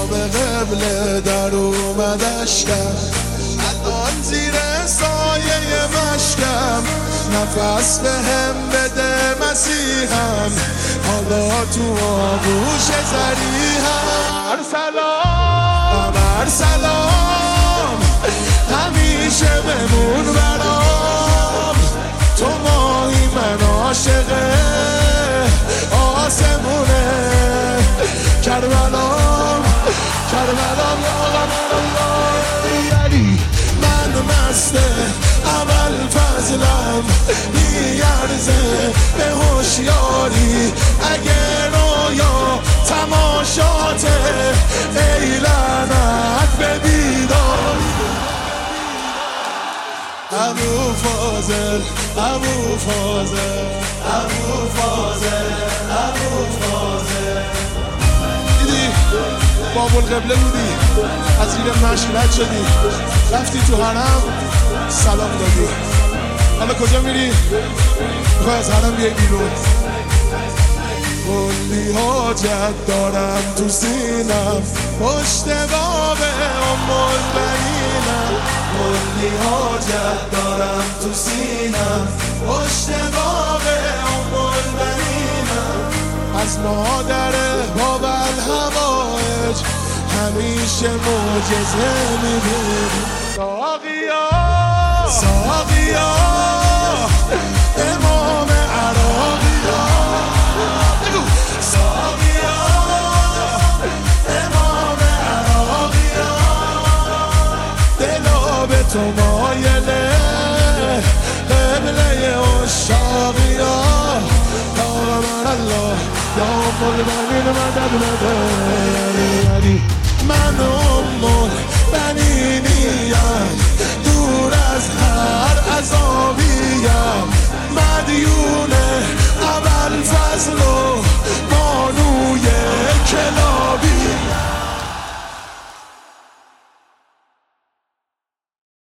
به قبله در اومدشکم الان زیر سایه مشکم نفس به هم بده مسیحم حالا تو آغوش زریحم هر سلام همیشه بمون برام تو ماهی من عاشق آسمونه کربلام ولی من مست اول فضلم میارزه به هوشیاری اگه رویا تماشاته ای لعنت به بیداری ابو فاضل دیدی باب القبله بودی از زیر مشکلت شدی رفتی تو حرم سلام دادی حالا کجا میری؟ میخوای از حرم بیای بیرون کلی حاجت دارم تو سینم پشت باب البنینم کلی حاجت دارم تو سینم پشت باب البنینم از مادر باب الهوایج همیشه معجزه میبینم ساقیا امام عراقیا ساقیا امام عراقیا دلا به تو